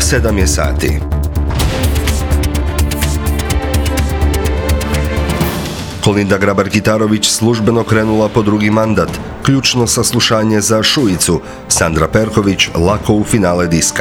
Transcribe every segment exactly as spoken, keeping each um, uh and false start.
sedam je sati. Kolinda Grabar-Kitarović službeno krenula po drugi mandat. Ključno saslušanje za Šuicu. Sandra Perković lako u finale diska.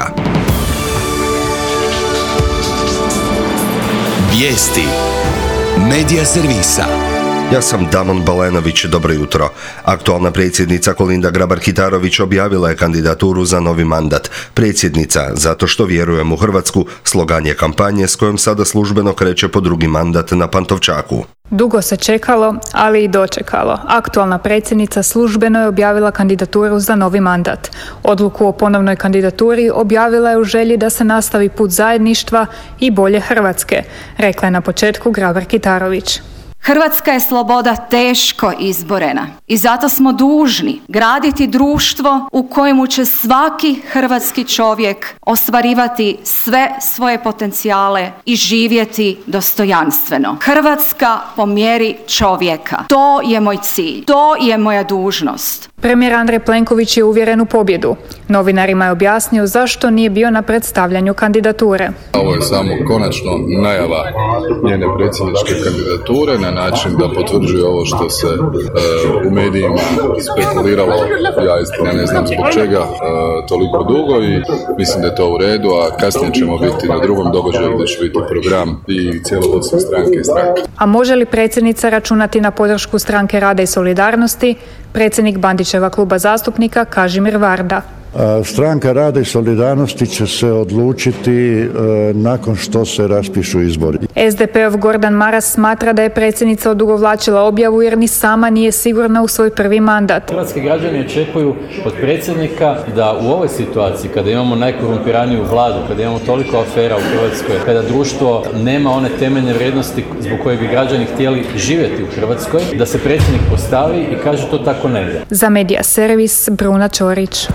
Vijesti Medija servisa. Ja sam Damon Balenović, dobro jutro. Aktualna predsjednica Kolinda Grabar-Kitarović objavila je kandidaturu za novi mandat. Predsjednica, zato što vjerujem u Hrvatsku, slogan je kampanje s kojom sada službeno kreće po drugi mandat na Pantovčaku. Dugo se čekalo, ali i dočekalo. Aktualna predsjednica službeno je objavila kandidaturu za novi mandat. Odluku o ponovnoj kandidaturi objavila je u želji da se nastavi put zajedništva i bolje Hrvatske, rekla je na početku Grabar-Kitarović. Hrvatska je sloboda teško izborena i zato smo dužni graditi društvo u kojemu će svaki hrvatski čovjek ostvarivati sve svoje potencijale i živjeti dostojanstveno. Hrvatska po mjeri čovjeka. To je moj cilj. To je moja dužnost. Premijer Andrej Plenković je uvjeren u pobjedu. Novinarima je objasnio zašto nije bio na predstavljanju kandidature. Ovo je samo konačno najava njene predsjedničke kandidature na način da potvrđuje ovo što se uh, u medijima spekuliralo. Ja istina ne znam zbog čega uh, toliko dugo i mislim da je to u redu, a kasnije ćemo biti na drugom događaju gdje će biti program i cijelo vodstvo stranke i stranke. A može li predsjednica računati na podršku Stranke rada i solidarnosti? Predsjednik Bandićeva kluba zastupnika Kažimir Varda. Stranka rada i solidarnosti će se odlučiti e, nakon što se raspišu izbori. es de pe-ov Gordan Maras smatra da je predsjednica odugovlačila objavu jer ni sama nije sigurna u svoj prvi mandat. Hrvatski građani očekuju od predsjednika da u ovoj situaciji, kada imamo najkorumpiraniju vladu, kada imamo toliko afera u Hrvatskoj, kada društvo nema one temeljne vrijednosti zbog koje bi građani htjeli živjeti u Hrvatskoj, da se predsjednik postavi i kaže to tako ne ide. Za Medija servis Bruna Ćorić.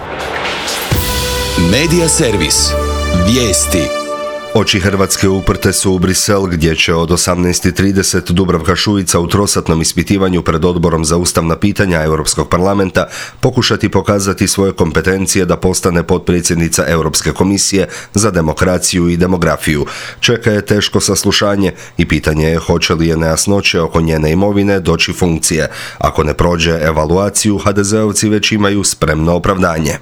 Medija servis. Vijesti. Oči Hrvatske uprte su u Brisel, gdje će od osamnaest i trideset Dubravka Šuica u trosatnom ispitivanju pred Odborom za ustavna pitanja Europskog parlamenta pokušati pokazati svoje kompetencije da postane potpredsjednica Europske komisije za demokraciju i demografiju. Čeka je teško saslušanje i pitanje je hoće li je nejasnoće oko njene imovine doći funkcije. Ako ne prođe evaluaciju, ha de zeovci već imaju spremno opravdanje.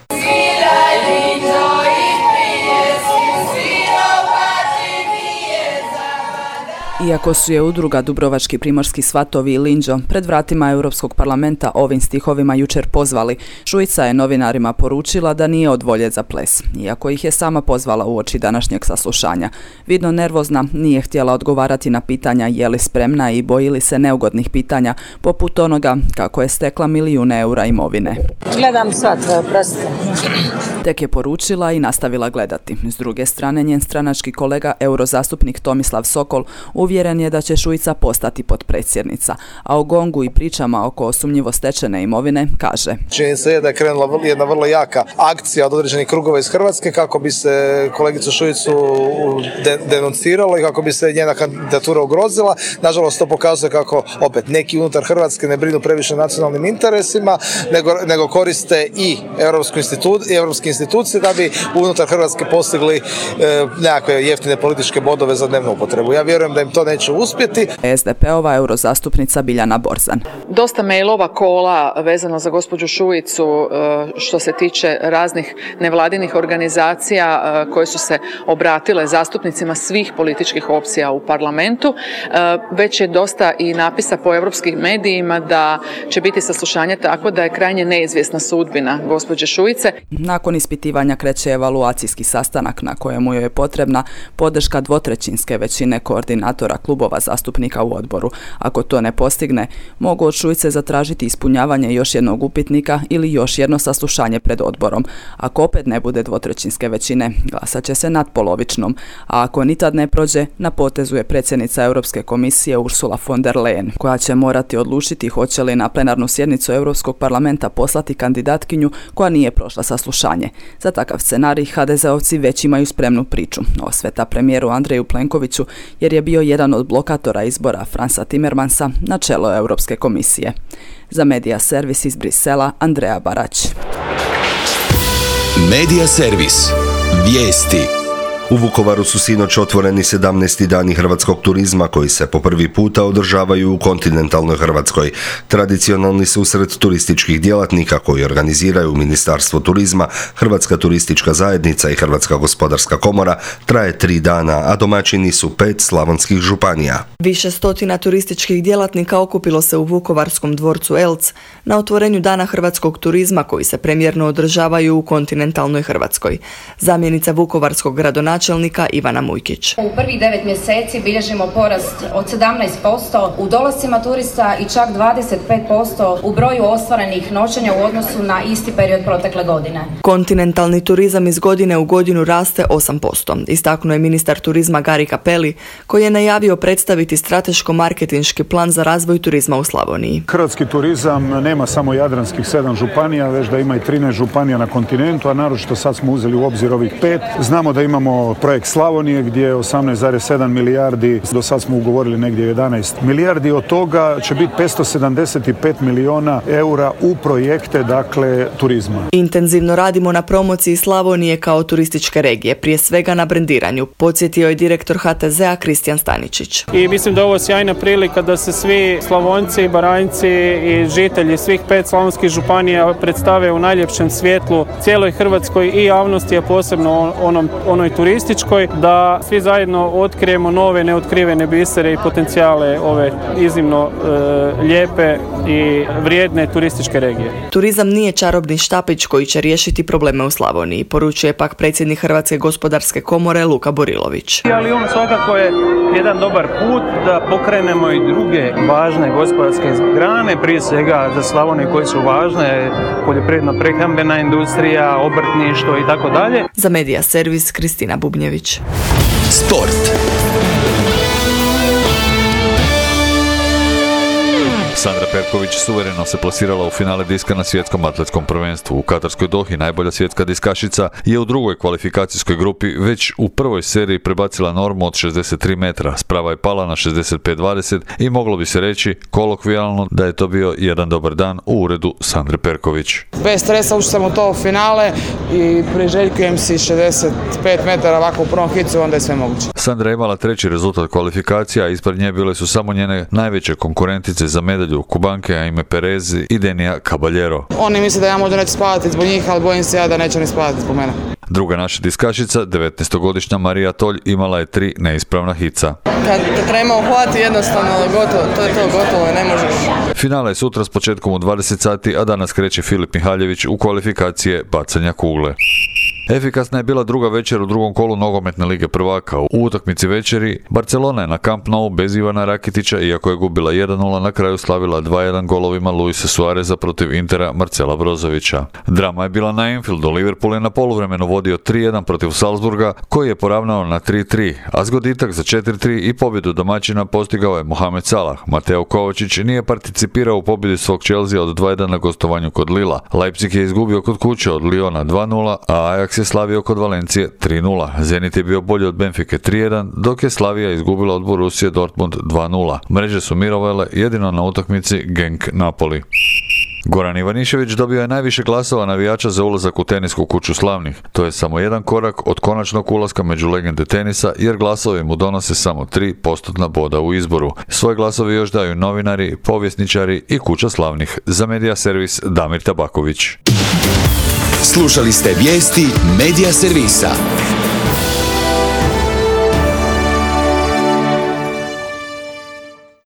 Iako su je udruga Dubrovački primorski svatovi i Linđo pred vratima Europskog parlamenta ovim stihovima jučer pozvali, Šuica je novinarima poručila da nije od volje za ples, iako ih je sama pozvala uoči današnjeg saslušanja. Vidno nervozna, nije htjela odgovarati na pitanja je li spremna i boji li se neugodnih pitanja, poput onoga kako je stekla milijune eura imovine. Gledam sad, prosto. Tek je poručila i nastavila gledati. S druge strane, njen stranački kolega, eurozastupnik Tomislav Sokol, uvjeren je da će Šuica postati potpredsjednica, a o gongu i pričama oko osumnjivo stečene imovine kaže: Čini se je da je krenula jedna vrlo jaka akcija od određenih krugova iz Hrvatske kako bi se kolegicu Šuicu de- denunciralo i kako bi se njena kandidatura ugrozila. Nažalost, to pokazuje kako opet neki unutar Hrvatske ne brinu previše nacionalnim interesima, nego, nego koriste i europsku institu- europske institucije da bi unutar Hrvatske postigli e, nekakve jeftine političke bodove za dnevnu upotrebu. Ja vjerujem da im to neće uspjeti. es de pe-ova eurozastupnica Biljana Borzan. Dosta mailova kola vezano za gospođu Šuicu što se tiče raznih nevladinih organizacija koje su se obratile zastupnicima svih političkih opcija u parlamentu. Već je dosta i napisa po europskim medijima da će biti saslušanje tako da je krajnje neizvjesna sudbina gospođe Šuice. Nakon ispitivanja kreće evaluacijski sastanak na kojemu joj je potrebna podrška dvotrećinske većine koordinatora klubova zastupnika u odboru. Ako to ne postigne, mogu od Šuice zatražiti ispunjavanje još jednog upitnika ili još jedno saslušanje pred odborom. Ako opet ne bude dvotrećinske većine, glasat će se nadpolovičnom, a ako ni tad ne prođe, na potezu je predsjednica Europske komisije Ursula von der Leyen, koja će morati odlučiti hoće li na plenarnu sjednicu Europskog parlamenta poslati kandidatkinju koja nije prošla saslušanje. Za takav scenarij ha de zeovci već imaju spremnu priču. Osveta premijeru Andreju Plenkoviću jer je bio jedan od blokatora izbora Fransa Timmermansa na čelo Europske komisije. Za Medija servis iz Brisela, Andreja Barać. Medija servis. Vijesti. U Vukovaru su sinoć otvoreni sedamnaesti dani hrvatskog turizma koji se po prvi puta održavaju u kontinentalnoj Hrvatskoj. Tradicionalni susret turističkih djelatnika koji organiziraju Ministarstvo turizma, Hrvatska turistička zajednica i Hrvatska gospodarska komora traje tri dana, a domaćini su pet slavonskih županija. Više stotina turističkih djelatnika okupilo se u Vukovarskom dvorcu Elc na otvorenju Dana hrvatskog turizma koji se premijerno održavaju u kontinentalnoj Hrvatskoj. Zamjenica vukovarskog gradonačelnika Ivana Mujkić. U prvih devet mjeseci bilježimo porast od sedamnaest posto u dolascima turista i čak dvadeset pet posto u broju ostvarenih noćenja u odnosu na isti period protekle godine. Kontinentalni turizam iz godine u godinu raste osam posto. Istaknuo je ministar turizma Gari Cappelli koji je najavio predstaviti strateško-marketinški plan za razvoj turizma u Slavoniji. Hrvatski turizam nema samo jadranskih sedam županija, već da ima i trinaest županija na kontinentu, a naročito sad smo uzeli u obzir ovih pet. Znamo da imamo projekt Slavonije gdje je osamnaest zarez sedam milijardi, do sad smo ugovorili negdje jedanaest milijardi, od toga će biti petsto sedamdeset pet milijuna eura u projekte, dakle, turizma. Intenzivno radimo na promociji Slavonije kao turističke regije, prije svega na brendiranju, podsjetio je direktor H T Z-a Kristijan Staničić. I mislim da je ovo sjajna prilika da se svi Slavonci, Baranjci i žitelji svih pet slavonskih županija predstave u najljepšem svjetlu cijeloj hrvatskoj i javnosti, a posebno onom, onoj turističkoj, da svi zajedno otkrijemo nove neotkrivene bisere i potencijale ove iznimno e, lijepe i vrijedne turističke regije. Turizam nije čarobni štapić koji će riješiti probleme u Slavoniji, poručuje pak predsjednik Hrvatske gospodarske komore Luka Burilović. Ali on svakako je jedan dobar put da pokrenemo i druge važne gospodarske grane, prije svega za Slavoniju koje su važne, poljoprivredno-prehrambena industrija, obrtništvo i tako dalje. Za Medija servis Kristina Bubnjević. Sport. Sandra Perković suvereno se plasirala u finale diska na svjetskom atletskom prvenstvu. U Katarskoj Dohi najbolja svjetska diskašica je u drugoj kvalifikacijskoj grupi već u prvoj seriji prebacila normu od šezdeset tri metra. Sprava je pala na šezdeset pet dvadeset i moglo bi se reći kolokvijalno da je to bio jedan dobar dan u uredu Sandre Perković. Bez stresa ušli sam u to finale i priželjkujem si šezdeset pet metara ovako u prvom hicu, onda je sve moguće. Sandra je imala treći rezultat kvalifikacija, a ispred nje bile su samo njene najveće konkurentice za medalju Kubanke, Aime Perez i Denija Caballero. Oni misle da ja možda neću spavati zbog njih, ali bojim se ja da neće ni spavati zbog mene. Druga naša diskašica, devetnaestogodišnja Marija Tolj, imala je tri neispravna hica. Kad te treba uhvati, jednostavno gotovo, to je to, gotovo, ne možeš. Finale je sutra s početkom u dvadeset sati, a danas kreće Filip Mihaljević u kvalifikacije bacanja kugle. Efikasna je bila druga večer u drugom kolu nogometne lige prvaka. U utakmici večeri Barcelona je na Camp Nou bez Ivana Rakitića, iako je gubila jedan nula, na kraju slavila dva jedan golovima Luisa Suareza protiv Intera Marcela Brozovića. Drama je bila na Anfieldu. Liverpool je na poluvremenu vodio tri jedan protiv Salzburga, koji je poravnao na tri tri, a zgoditak za četiri tri i pobjedu domaćina postigao je Mohamed Salah. Mateo Kovačić nije participirao u pobjedi svog Chelsea od dva jedan na gostovanju kod Lila. Leipzig je izgubio kod kuće od Liona dva nula, a Ajax je slavio kod Valencije tri nula. Zenit je bio bolji od Benfike tri jedan, dok je Slavija izgubila od Borussia Dortmund dva nula. Mreže su mirovale jedino na utakmici Genk Napoli. Goran Ivanišević dobio je najviše glasova navijača za ulazak u tenisku kuću slavnih. To je samo jedan korak od konačnog ulaska među legende tenisa, jer glasovi mu donose samo tri postotna boda u izboru. Svoje glasovi još daju novinari, povjesničari i kuća slavnih. Za Medija servis Damir Tabaković. Slušali ste vijesti Medija servisa.